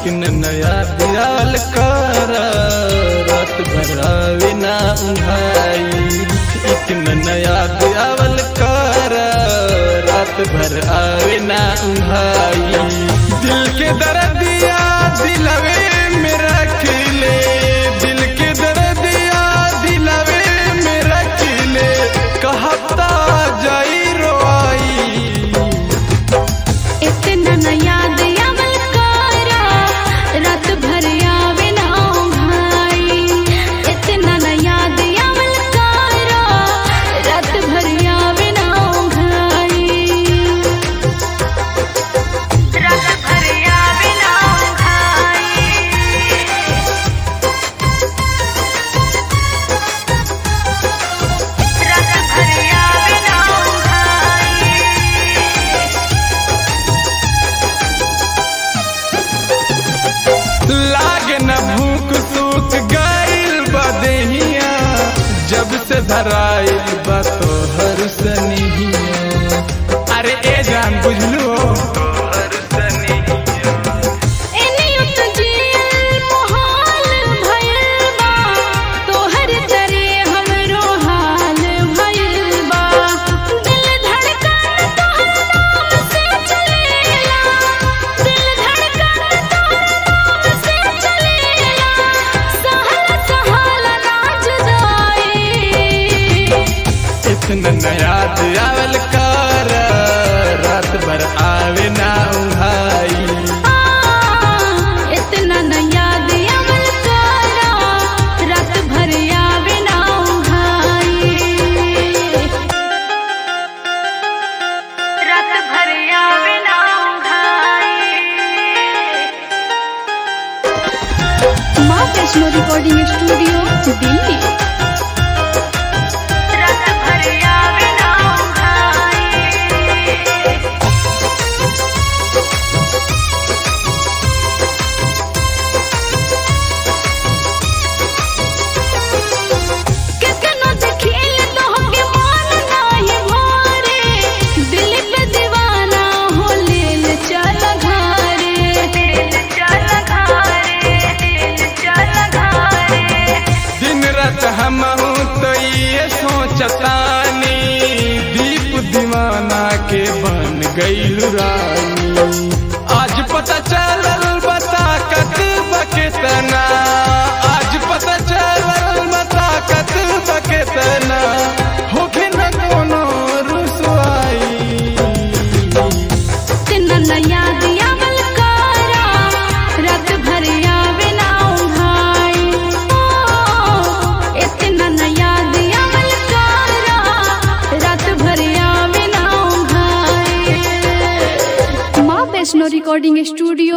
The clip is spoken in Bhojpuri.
लेकिन नया दियाल कर रात भर आवे ना उंघाई। लेकिन नया दियाल कर रात भर आवे ना उंघाई। दिल के दर्दिया दिलवे में रख ले, दिल के दर्दिया दिलवे में रख ले, कहता जाई रोई। इतना न याद आवल करा रात भर आवे ना उंघाई। इतना न याद आवल करा रात भर आवे ना उंघाई। रात भर आवे ना उंघाई। रात भर आवे ना उंघाई। लागे न भूख सूख गइल बदेहिया, जब से धराइल बा तोहर सनिहिया। अरे ए जान बुझलू तोहर सनिहिया। एनियो तो जियल मोहाल भइल बा, तोहर तरे हमरो हाल भइल बा। दिल धड़कन तोहर नाम से चलेला, दिल धड़कन तोहर नाम से चलेला। सहला सहला ना जुदाई। इतना नया दियावल कर रात भर आवे ना उंघाई। इतना न याद आवल करा रात भर आवे ना उंघाई। रात भर आवे ना उंघाई। माँ वैष्णो रिकॉर्डिंग स्टूडियो दिल्ली। रात भर आवे ना उंघाई। कितना देखिल तोहके मन नाही भरे, दिल पे दीवाना हो लेल चल घरे। लेल चल घरे, लेल चल घरे। दिन रात हमहू तो ये सोचतानी, दीप दीवाना के बन गइल रानी। आज पता चलल बता कत बकेतना, आज पता चलल बता कत बकेतना, होखे न कोनो रुसवाई। इतना न याद आवल करा रात भर आवे ना उंघाई। इतना न याद आवल करा रात भर आवे ना उंघाई। माँ वैष्णो रिकॉर्डिंग स्टूडियो